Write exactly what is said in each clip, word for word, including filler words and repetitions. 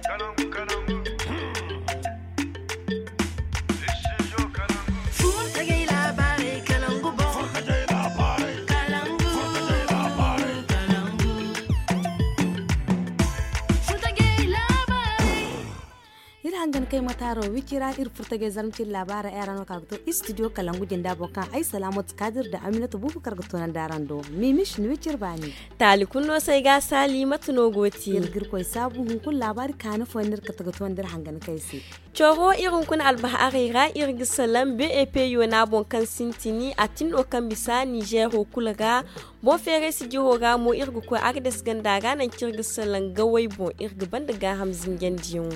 hangan kai mataro wikira ir furtage zarmcin labara yaran wakagto studio kalangu jinda bokan ai salamat kadir da aminatu bubukar gatonan darando mimish ni wikir bani tali kunno sai ga sali matuno goti irgir koy sabu hun kun labari kana fonir ka tagaton dir hangan kai si Choro irin kun albahari irgi salam B E P yona bon kan sintini atin o kan bisa Niger ho kulaga bon fere si jihoga mo irgi ko agdes ganda ga nan kirgi salan gawai bon irgi banda ga hamzin gendiyon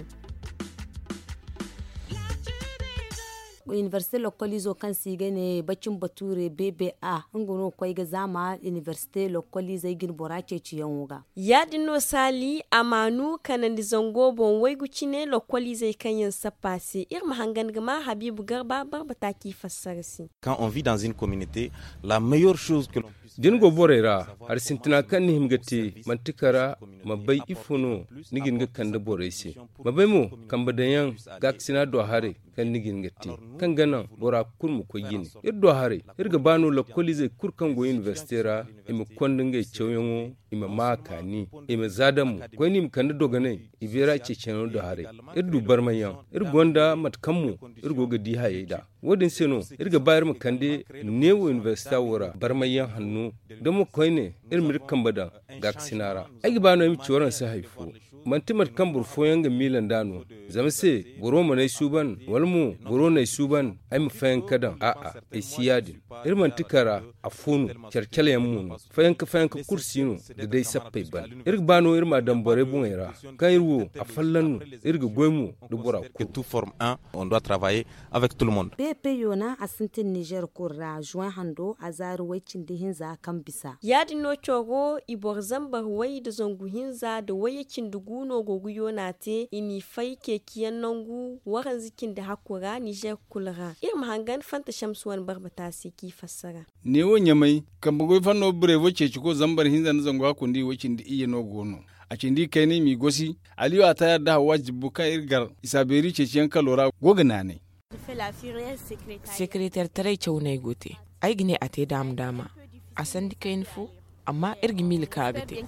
Université localizo kan sige ne bacin bature B B A ngono koy ga zama Université localize gin borace ciyan wuga ya dino sali amanu kanan zango bon wai gucine localize kan yin sapase irma hangan gama Habibu Garba barbata ki fassarsi quand on vit dans une communauté la meilleure chose que l'on dingo borera har sintina kan ni himgati mantikara mabai ifuno nigin ga kanda borese mabai mo kambadayan gaksina do hare kan nigin gati kan gana bora kurmu ko yini irdo hare irga banu la kolize kurkan go universitera imi kondinga chewyongo ima makani ima zadamu ko nim kan do gane ibera ce cheno do hare irdu barmayan irgonda matkammu irgo ga di hayida wodin seno irga bayar mu kande newo universita wora barmayan hannu domo koyne irmir kambada gaksinara ai banu imi choran sa haifu mantimar kan burfoyan ga milan dano zamse goro manai suban walmu goro nai suban ai mu fayan kadan a a e siyadin irman tikara a funu kerkele yammu fayan ka fayan ka kursino da dai sappai ban irg bano irma dan bore bunera kan irwo a fallan irga goymu da bora que tout forme un on doit travailler avec tout le monde B P yona asintin Niger kurra juin hando azaru wacin dihin za kan bisa yadin no chogo ibor zambar wai da zonguhin za da wayakin dugu guno goguyo na te ini fai kekiyan nangu waran zikin da hakura Niger kulra irin hangan fanta shamsuwan barbata siki fassara ne wonya mai kan bugo fanno bure wace ciko zambar hinza na zango hakundi wacin da iye no gono a cindi kai ne mi gosi aliyu a tayar da wajibu ka irgar isaberi ce ciyan kalora gogana ne secrétaire tare cewnai gote ai gine a te dam dama a san dikain fu amma irgi mil ka agate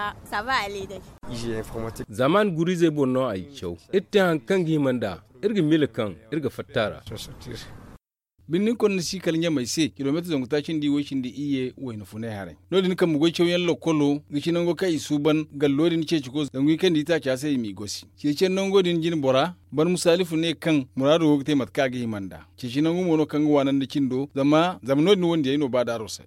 zaman guri zai bonno ai kyau ita hankan gimanda irgi mil kan irga fattara binnin kon na sikal nya mai se kilometer zongu tacin di woshin di iye wayno fune hare lodin kam go cew yan lokolo gishinan go kai suban gallodin ce ciko zangu kan di ta ca sai mi gosi cece nan godin jin bora bar musalifu ne kan murado go te mat ka gi manda cece nan go mono kan go wanan da cindo zama zamnodin wanda yayin ba da rosa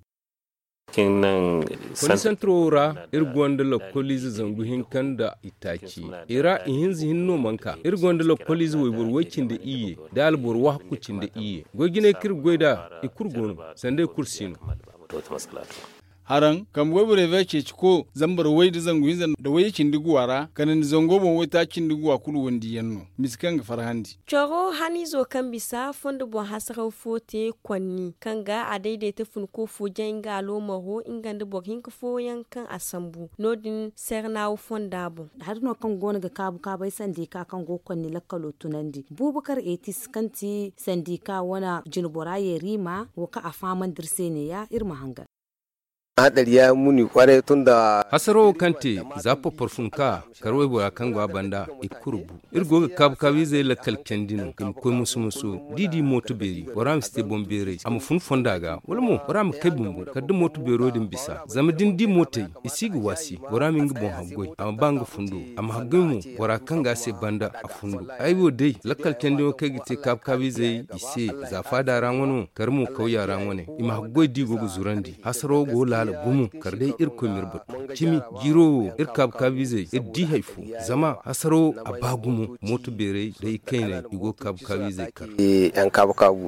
wani santrora irgonda la kolizi zangu hinkan da itaci ira ihinzi hinno manka irgonda la kolizi waibur wakin da iye da albur wahkucin da iye gogine kir goida ikurgonu sande kursino haran kam webure vece ciko zambar wai da zangu hinzan da wai cin diguwara kanan zango bon wai ta cin diguwa kulu wandi yanno miskan ga farhandi choro hani zo kan bisa fondo bon hasara fote kwanni kanga a daidaita fun ko fo janga lo maho inganda bo hin ko fo yankan asambu nodin sernawo fonda bon har no kan gona ga kabu ka bai sandika kan go kwanni lakalo tunandi bubukar etis kanti sandika wana jinbora yerima wo ka afaman dirse ne ya irma hanga hadari ya muni kware tunda hasaro kante zapo porfunka karwai bora kangwa banda ikurubu irgo ga kab kabize la kalkendino kim ko musu musu didi motu beri boram ste bombere am fun fondaga wala mo boram kay bumbu kadde motu bero din bisa zama din di mote isigi wasi boram ngi bon haggoy am banga fundu am haggoymo bora kanga se banda afundu aywo dei la kalkendino kay gite kab kabize ise za fada ranwono karmu kauya ranwone ima haggoy digo go zurandi hasaro go la gumu karde irko mirbat cimi giro irkab kabize iddi haifu zama hasaro abagumu motu bere dai kaina igo kab kabize kar e an kab kabu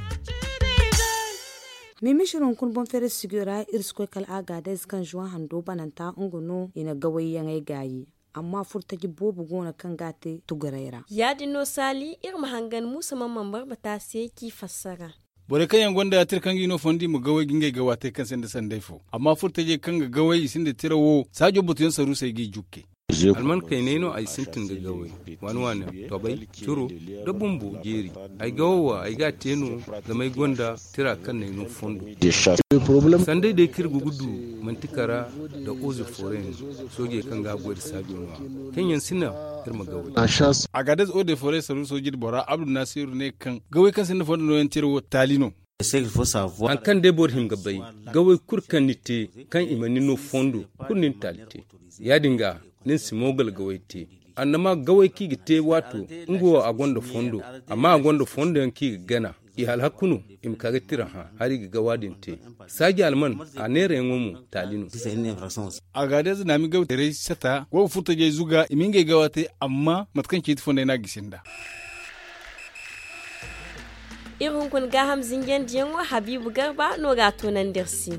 mimishirin kun bon fere sigura irsko kal aga da iskan juwan hando bananta unguno ina gawayen ai gayi amma furtaji bobu gona kan gate tugaraira ya dino sali irma hangan musa mamman barbata sai ki fassara bore kayan gonda ya tir kangi no fondi mu gawai ginge gawa te kan sende sandai fo amma furta je kanga gawai sinde tirawo sajo butu yan saru sai gi jukke alman kai neno ay sintin ga gawe wani wani to bai turo da bumbu jeri ay gawa ay ga teno da mai gonda tira kan neno fondo sandai da kirgu gudu mantikara da ozu foreign soge kan ga gwada sabionwa kenyan sina irma gawe a gadas ode foreign saru sojid bora abdul nasiru ne kan gawe kan sinna fondo no yantiro talino an kan dai bor him gabai gawai kurkan nite kan imani no fondo kunnin talite ya dinga nin simogal gawai te annama gawai ki gite wato ngo a gonda fondo amma a gonda fondo yan ki gana i hal hakunu im kaga tira ha hari ga gawadin te sagi alman a nere ngomu talino a gade zina mi gawa tere sata go futa je zuga iminge gawate amma matkan ki fonda na gisinda irin kun ga hamzin yandiyan wa Habibu Garba no ga tonan dersi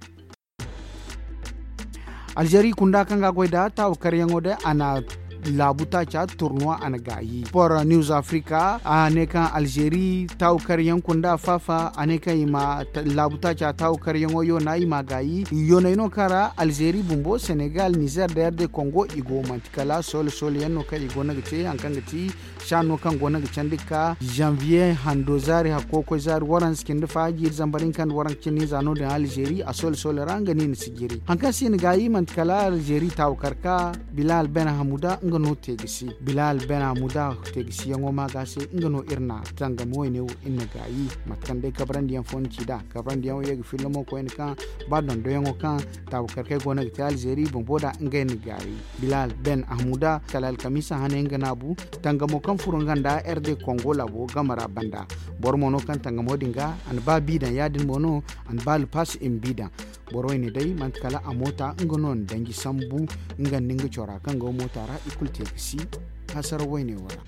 Algeria kunda kanga goida taw karyangode ana labuta cha tournoi ana gayi por News Africa ane kan Algeria taw karyang kunda fafa ane kan ima labuta cha taw karyango yo na ima gayi yo na ino kara Algeria bumbo Senegal Niger der de Congo igo mantikala sol sol yanno ka igo na gite an kan giti shano kan gona gicandika janvier handozari hakoko zar waran skin da faji zambarin kan waran kini zano da Algeria a sol sol ranga ni sigiri an kan sin gayi mantikala Algeria taw karka Bilal Ben Hamuda ngano tegisi Bilal Ben Hamuda tegisi yango magase ngano irna tanga moyne inna gayi matkande kabrandi yan fonci da kabrandi yan yegi filmo ko en kan badon do yango kan taw karka gona gita Algeria bomboda ngeni gayi Bilal Ben Hamuda kalal kamisa hanen nganabu tanga mo kan furunganda R D Congo labo gamara banda bormono kan tanga modinga an ba bidan yadin mono an bal pass in bidan boroyne dai man kala amota ngonon dangi sambu ngan ninga chora kan go motara ikulte kisi hasar wayne wara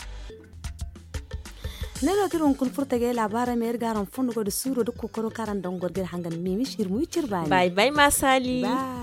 nelo kiron kun furtage labara mer garan fondo go de suro de kokoro karan dongor gel hangan mimi shirmu cirbani bye bye masali bye